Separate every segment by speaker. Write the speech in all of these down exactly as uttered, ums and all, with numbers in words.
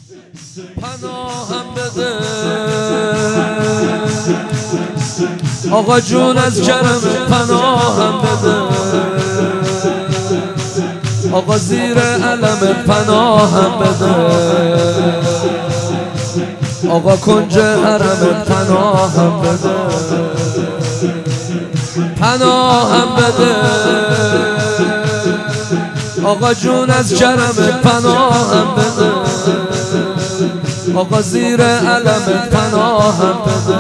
Speaker 1: پناهم بده آقا جون از کرم پناهم بده آقا زیر علمت پناهم بده آقا کنج حرمت پناهم بده پناهم بده آقا جون از کرمت پناهم بده آقا زیر علمت پناهم بده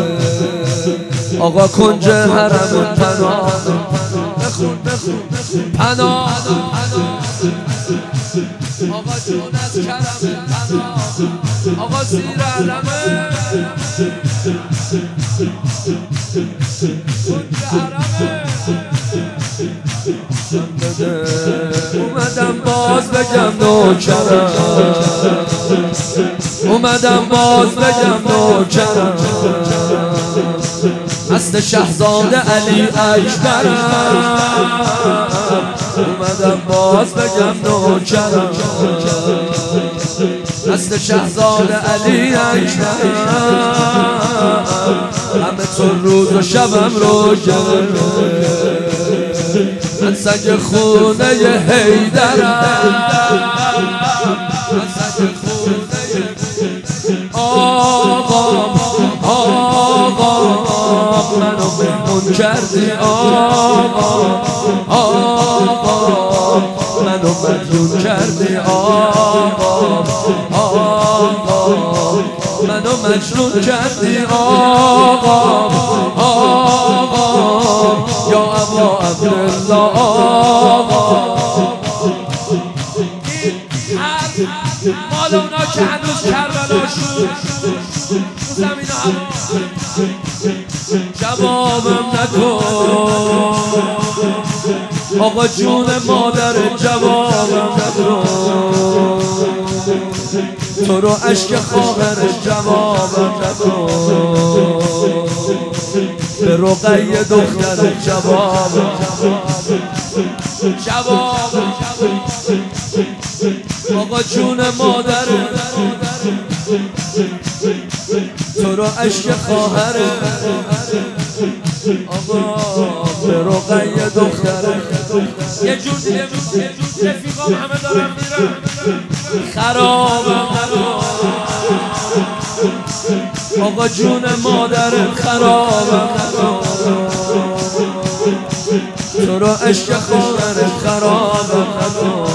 Speaker 1: آقا کنج حرمت پناهم بخون بخون پناهم آقا جون از کرمت پناهم آقا زیر علمت کنج حرمت اومدم باز بگم نوکرم اومدم باز بگم نوکرم است شهزاده علی اکبرم اومدم باز بگم نوکرم است شهزاده علی اکبرم همه تو روز و شبم رو گرم من سگ خونه حیدرم من سگ خونه آقا آقا منو مهمون کردی آقا آقا منو مجنون کردی آقا آقا منو مجنون کردی آقا آقا یا ابا عبدالله آقا مال اونا که هنوز کربلا شد تو زمین هوا جوابم نکن آقا جون مادر جوابم نکن تو رو عشق خواهرش جوابم نکن به رقیه دختر جوابم جوابم آقا جون مادر تو رو عشق خواهره آقا به رقیه دختره یه جور دیگه رفیقام همه دارم میرم خرابم نکن آقا جون مادر خرابم نکن تو رو عشق خواهرش خرابم نکن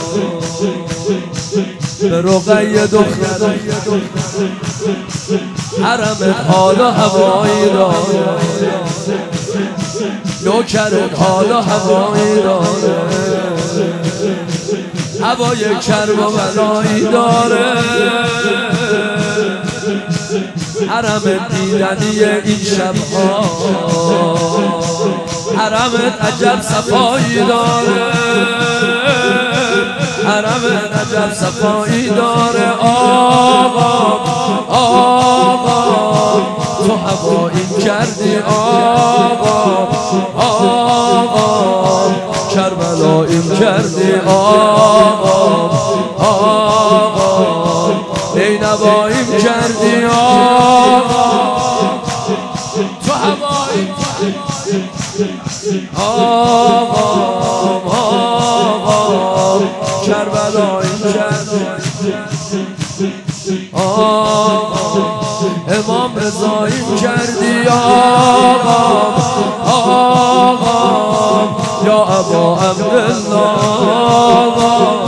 Speaker 1: به رقیه دختره حرمت حال و هوایی داره نوکرت حال و هوایی داره هوای کرب و بلایی داره حرمت دیدنی این شبها حرمت عجب صفایی داره حرمت عجب صفایی داره آقا آقا تو هوایی کردی آقا آقا کربلایی کردی آقا آقا نینوایی کردی آقا تو هوایی آقا آقا کربلایی کردی آقا امام رضایی کردی آقا آقا یا ابا عبدالله آقا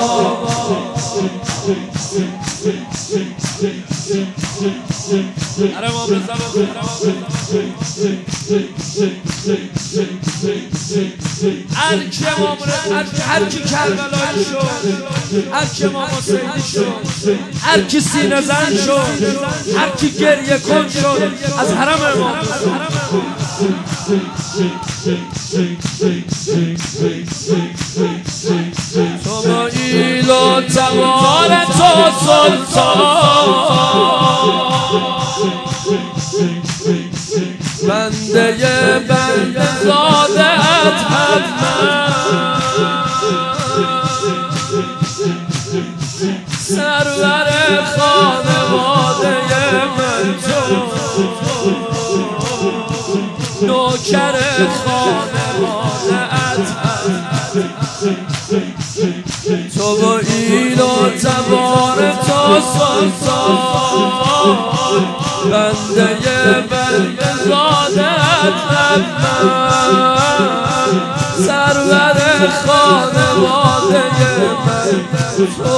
Speaker 1: اره امام رضا هر کی امام رضا هر کی کربلایی شد هر کی امام حسینی شد هر کی سینه زن شد هر کی گریه کن شد از حرم امام تو با ایل و تبار تو سلطان بنده بنده زادت حتما سرور خانواده من تو نوکر خانواده ات تو با ایل و تبار تو سلطان بنده بنده زادت من سرور خانواده من تو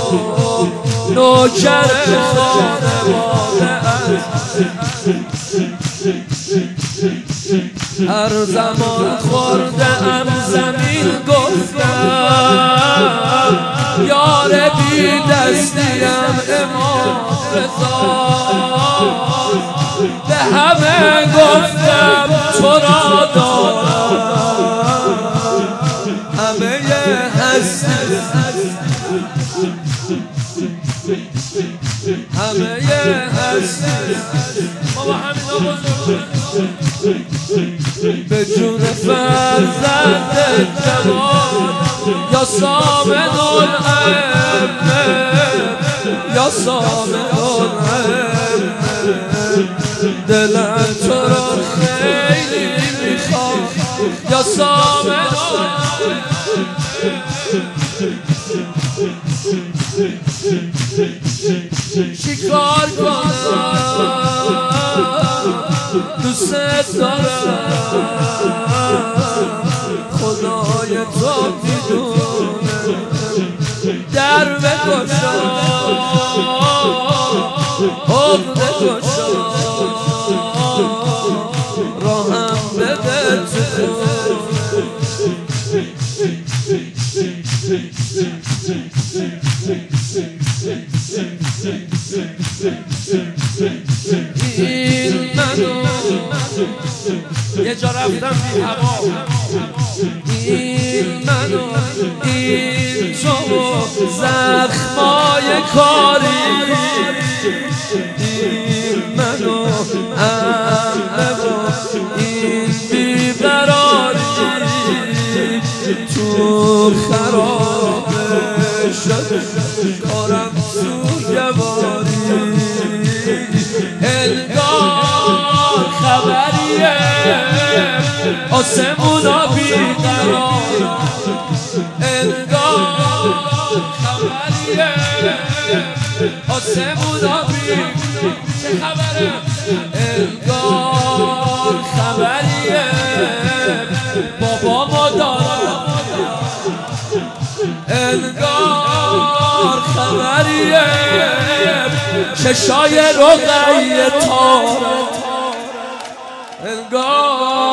Speaker 1: نوکر خانواده ات هر زمان خوردم زمین گفتم یار بی دستیم امام رضا به همه گفتم تو را دارم همه هستی همه هستی بابا همین به جون فرزند جوان یا سامن الامه یا سامن الامه دلم تو را خیلی میخوام یا سامن چیکار کنم دوست دارم خدای تو میدونه در بگشا حق بگشا راهم بده تو این منو یه جا رفتم بی هوا این منو این تو زخمای کاری این منو همه و این بیقراری تو خرابه شد کارم سوگواری انگار خبریه آسمونا بیقرار انگار خبریه آسمونا بیقرار چه خبره انگار خبریه بابا ما دارم انگار خبریه چشای رقیه تار انگار